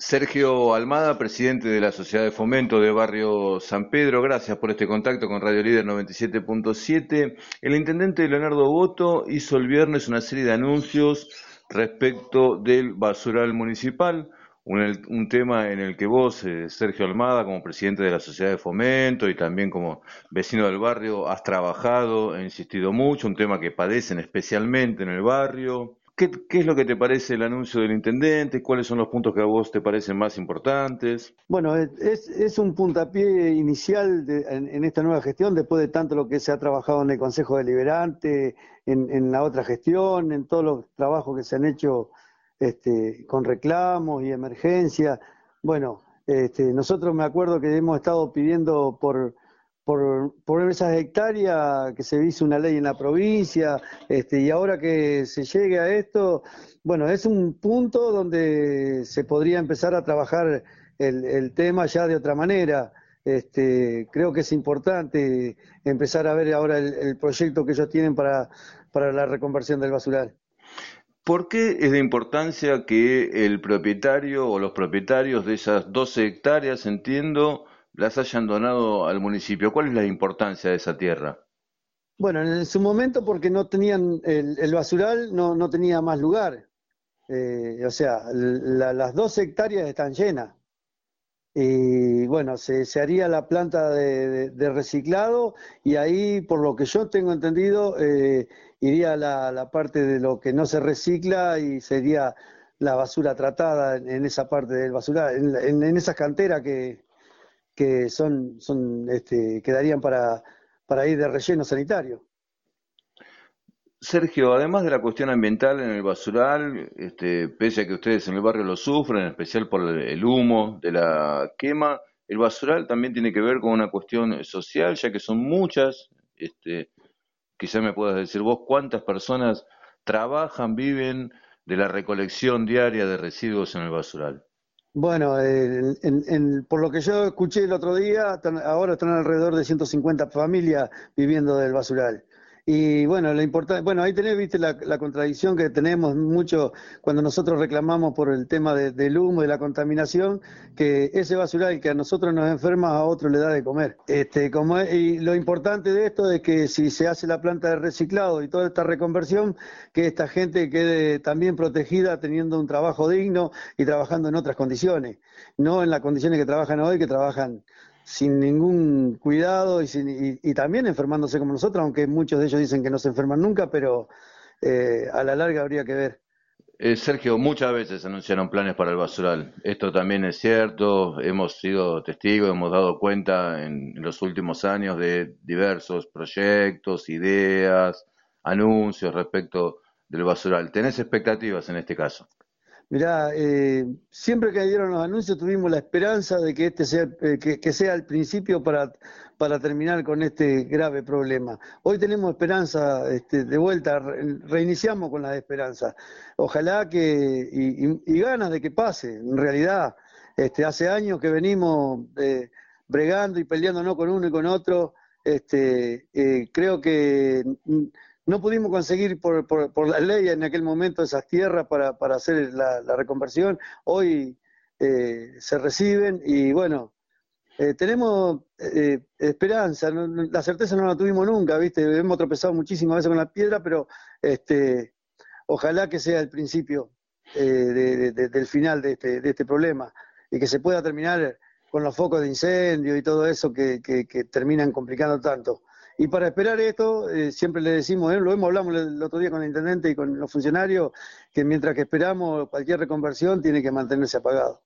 Sergio Almada, presidente de la Sociedad de Fomento de Barrio San Pedro, gracias por este contacto con Radio Líder 97.7. El intendente Leonardo Boto hizo el viernes una serie de anuncios respecto del basural municipal, un tema en el que vos, Sergio Almada, como presidente de la Sociedad de Fomento y también como vecino del barrio, has trabajado e insistido mucho, un tema que padecen especialmente en el barrio. ¿Qué es lo que te parece el anuncio del intendente? ¿Cuáles son los puntos que a vos te parecen más importantes? Bueno, es un puntapié inicial en esta nueva gestión, después de tanto lo que se ha trabajado en el Consejo Deliberante, en la otra gestión, en todos los trabajos que se han hecho con reclamos y emergencias. Bueno, nosotros me acuerdo que hemos estado pidiendo por esas hectáreas que se hizo una ley en la provincia, y ahora que se llegue a esto, bueno, es un punto donde se podría empezar a trabajar el tema ya de otra manera. Creo que es importante empezar a ver ahora el proyecto que ellos tienen para la reconversión del basural. ¿Por qué es de importancia que el propietario o los propietarios de esas 12 hectáreas, entiendo, las hayan donado al municipio? ¿Cuál es la importancia de esa tierra? Bueno, en su momento porque no tenían el basural, no tenía más lugar. O sea, las 12 hectáreas están llenas. Y bueno, se haría la planta de reciclado y ahí, por lo que yo tengo entendido, iría la parte de lo que no se recicla y sería la basura tratada en esa parte del basural, en esas canteras que quedarían para ir de relleno sanitario. Sergio, además de la cuestión ambiental en el basural, pese a que ustedes en el barrio lo sufren, en especial por el humo de la quema, el basural también tiene que ver con una cuestión social, ya que son muchas. Quizá me puedas decir vos cuántas personas trabajan, viven de la recolección diaria de residuos en el basural. Bueno, por lo que yo escuché el otro día, ahora están alrededor de 150 familias viviendo del basural. Y bueno, bueno, ahí tenés, viste, la contradicción que tenemos mucho cuando nosotros reclamamos por el tema del humo, de la contaminación, que ese basural que a nosotros nos enferma, a otro le da de comer. Y lo importante de esto es que si se hace la planta de reciclado y toda esta reconversión, que esta gente quede también protegida teniendo un trabajo digno y trabajando en otras condiciones, no en las condiciones que trabajan hoy, que trabajan sin ningún cuidado y también enfermándose como nosotros, aunque muchos de ellos dicen que no se enferman nunca, pero a la larga habría que ver. Sergio, muchas veces anunciaron planes para el basural. Esto también es cierto, hemos sido testigos, hemos dado cuenta en los últimos años de diversos proyectos, ideas, anuncios respecto del basural. ¿Tenés expectativas en este caso? Mirá, siempre que dieron los anuncios tuvimos la esperanza de que este sea, que sea el principio para terminar con este grave problema. Hoy tenemos esperanza, de vuelta, reiniciamos con la esperanza. Ojalá y ganas de que pase. En realidad, hace años que venimos bregando y peleándonos con uno y con otro. Creo que no pudimos conseguir por la ley en aquel momento esas tierras para hacer la reconversión. Hoy se reciben y bueno, tenemos esperanza. La certeza no la tuvimos nunca, ¿viste? Hemos tropezado muchísimas veces con la piedra, pero este, ojalá que sea el principio del final de este problema y que se pueda terminar con los focos de incendio y todo eso que terminan complicando tanto. Y para esperar esto, siempre le decimos, hablamos el otro día con el intendente y con los funcionarios, que mientras que esperamos cualquier reconversión tiene que mantenerse apagado.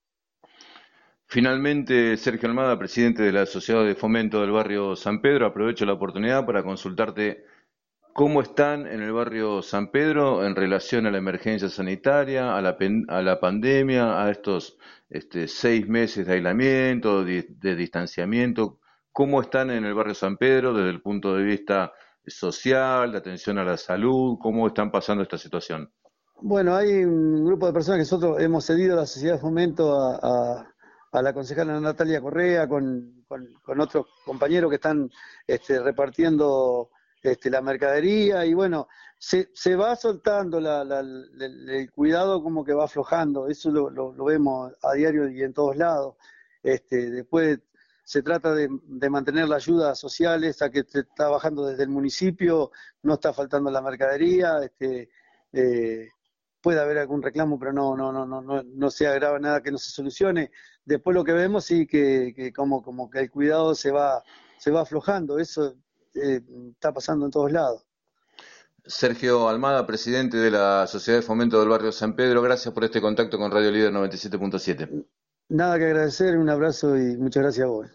Finalmente, Sergio Almada, presidente de la Sociedad de Fomento del Barrio San Pedro, aprovecho la oportunidad para consultarte cómo están en el barrio San Pedro en relación a la emergencia sanitaria, a la pandemia, a estos 6 meses de aislamiento, de distanciamiento. ¿Cómo están en el barrio San Pedro desde el punto de vista social, de atención a la salud? ¿Cómo están pasando esta situación? Bueno, hay un grupo de personas que nosotros hemos cedido a la Sociedad de Fomento a la concejala Natalia Correa con otros compañeros que están repartiendo la mercadería y bueno, se va soltando el cuidado como que va aflojando, eso lo vemos a diario y en todos lados. Después se trata de mantener la ayuda social esa que se está bajando desde el municipio, no está faltando la mercadería, eh, puede haber algún reclamo, pero no se agrava nada que no se solucione. Después lo que vemos sí que como que el cuidado se va aflojando, eso está pasando en todos lados. Sergio Almada, presidente de la Sociedad de Fomento del Barrio San Pedro, gracias por este contacto con Radio Líder 97.7. Nada que agradecer, un abrazo y muchas gracias a vos.